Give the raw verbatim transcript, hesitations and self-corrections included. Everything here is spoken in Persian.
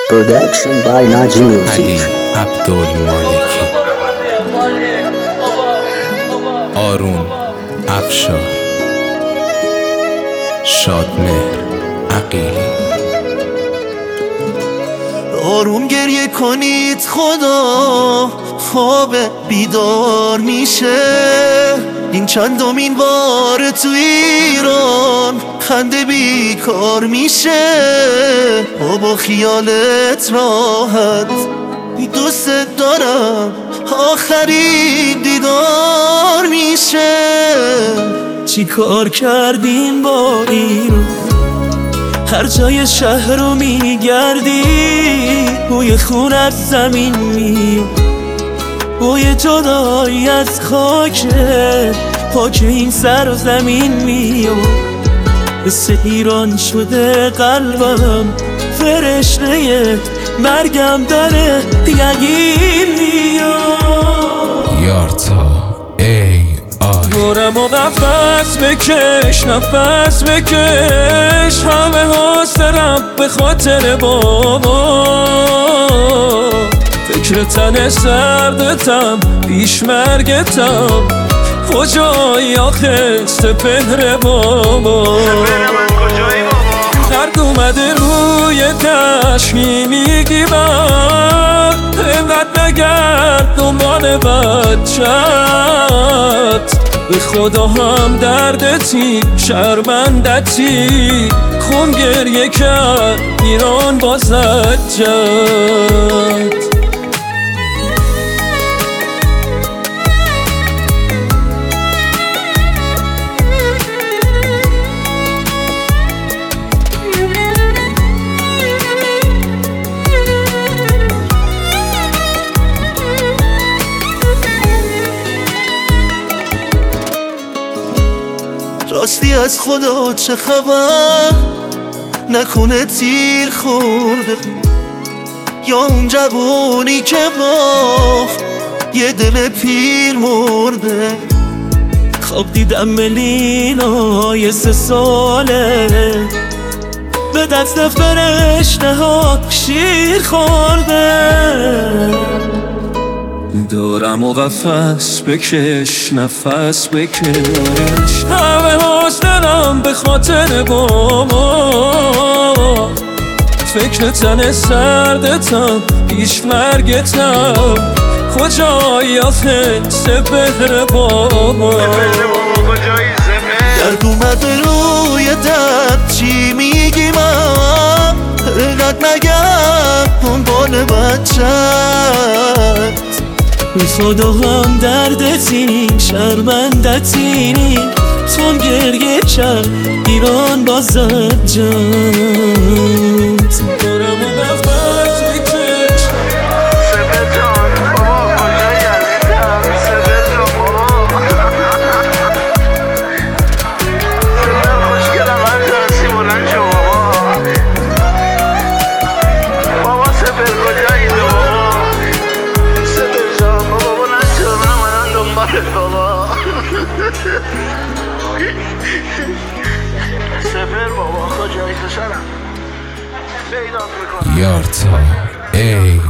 Production by Naji Music. علی عبدالمالکی، آرون افشار، شادمهر عقیلی. آروم گریه کنید خدا خواب بیدار میشه. این چندمین بار تو ایران خنده بیکار میشه. با خیالت راحت دوست دارم آخرین دیدار میشه. چی کار کردیم با ایران؟ هر جای شهر رو میگردی بوی خون از زمین میاد، بوی جدایی از خاک پاک این سر و زمین میاد. مثل ایران شده قلبم فرشته مرگم داره یقین میاد. یارتا ای آی دورم و نفس بکش نفس بکش، همه حاضرم به خاطر بابا. فکر تن سردتم پیش مرگتم، کجایی آخه سپهر بابا. درد اومده روی دشمی میگی من اینقدر نگرد دنبال بچت. به خدا هم دردتی شرمندتی، خون گریه کرد ایران بازت جد. راستی از خدا چه خبر؟ نکنه تیر خورده یا اون جوونی که باخت یه دل پیر مرده. خواب دیدم ملینای سه ساله به دست فرشته ها شیر خورده. دارم و قفس بکش نفس بکش، همه حاضرم به خاطر بابا. فکر تن سردتم پیش مرگتم، کجایی آخه سپهر بابا. درد اومده روی درد چی میگی من؟ اینقدر نگم دنبال بچت. بی خدا هم دردتی شرمندتی، چون گریه کرد ایران بازت جد. دارم و نفس بکش سپر جان بابا، کجایی عزیزم؟ سپر جان بابا، سپر خوشگلم، هر جانسی بلند شو بابا. بابا سپر کجایی تو بابا؟ سپر جان بابا بلند شو، من اومدم دنبالت بابا. سپر بابا کجایی پسرم؟ پیدات میکنم. یارتا ای